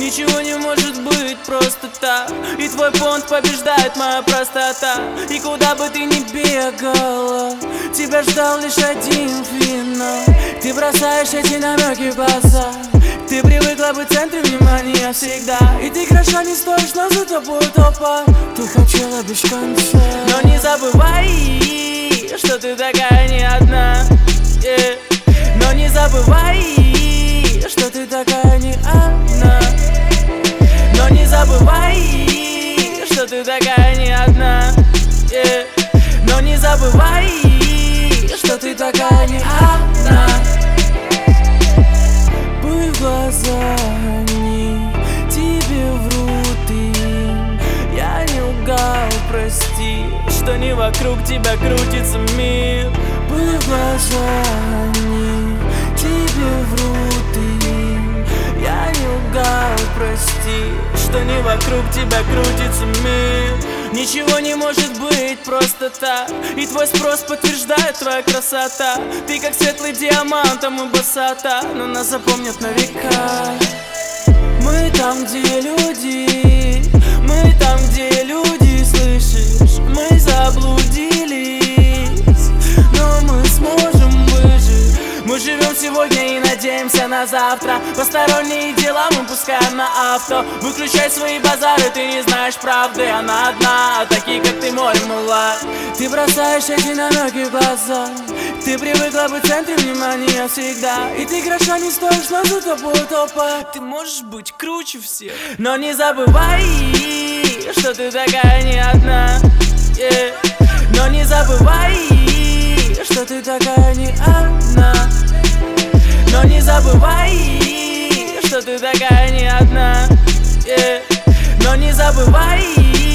Ничего не может быть просто так, и твой понт побеждает моя простота. И куда бы ты ни бегала, тебя ждал лишь один финал. Ты бросаешь эти намеки в глаза, ты привыкла быть в центре внимания всегда. И ты хороша не стоишь, но за тобой толпа. Ты хотела без конца. Но не забывай, что ты такая не одна, yeah. Но не забывай, что ты такая не одна. Но не забывай, что ты такая не одна, yeah. Но не забывай, что ты такая не одна. Пыль в глаза они тебе врут им. Я не лгал, прости, что не вокруг тебя крутится мир. Пыль в глаза они тебе врут им. Я не лгал, прости, что не вокруг тебя крутится мир. Ничего не может быть просто так, и твой спрос подтверждает твоя красота. Ты как светлый диамант, а мы босота, но нас запомнят на века. Мы там, где люди, мы там, где люди, слышишь? Мы заблудились, но мы сможем выжить. Мы живем сегодня и надеемся на завтра. Посторонние дела мы пускаем на авто. Выключай свои базары, ты не знаешь правды. Она одна, а такие как ты море мыла. Ты бросаешь эти намеки в глаза, ты привыкла быть в центре внимания всегда. И ты хороша не стоишь, но за тобой толпа. Ты можешь быть круче всех. Но не забывай, что ты такая не одна, yeah. Но не забывай, что ты такая не одна. Но не забывай, что ты такая не одна, yeah. Но не забывай,